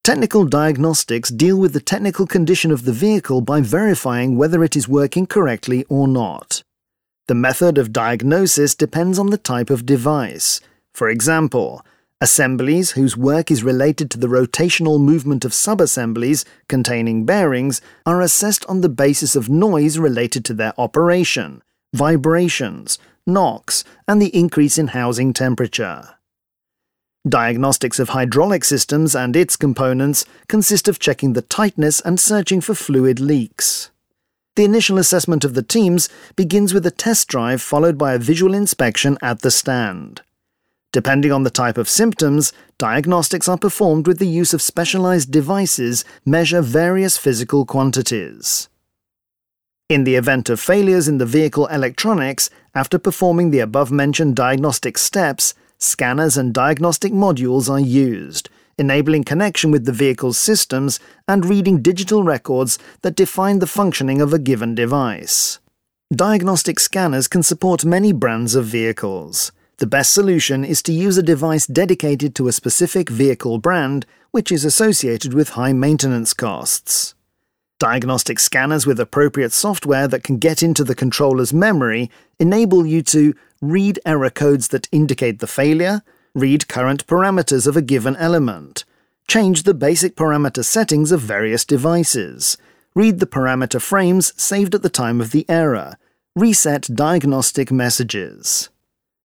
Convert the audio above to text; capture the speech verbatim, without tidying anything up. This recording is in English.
Technical diagnostics deal with the technical condition of the vehicle by verifying whether it is working correctly or not. The method of diagnosis depends on the type of device. For example, assemblies whose work is related to the rotational movement of subassemblies containing bearings are assessed on the basis of noise related to their operation, vibrations, knocks, and the increase in housing temperature. Diagnostics of hydraulic systems and its components consist of checking the tightness and searching for fluid leaks. The initial assessment of the teams begins with a test drive followed by a visual inspection at the stand. Depending on the type of symptoms, diagnostics are performed with the use of specialized devices measure various physical quantities. In the event of failures in the vehicle electronics, after performing the above-mentioned diagnostic steps, scanners and diagnostic modules are used, enabling connection with the vehicle's systems and reading digital records that define the functioning of a given device. Diagnostic scanners can support many brands of vehicles. The best solution is to use a device dedicated to a specific vehicle brand, which is associated with high maintenance costs. Diagnostic scanners with appropriate software that can get into the controller's memory enable you to read error codes that indicate the failure, read current parameters of a given element, change the basic parameter settings of various devices, read the parameter frames saved at the time of the error, reset diagnostic messages.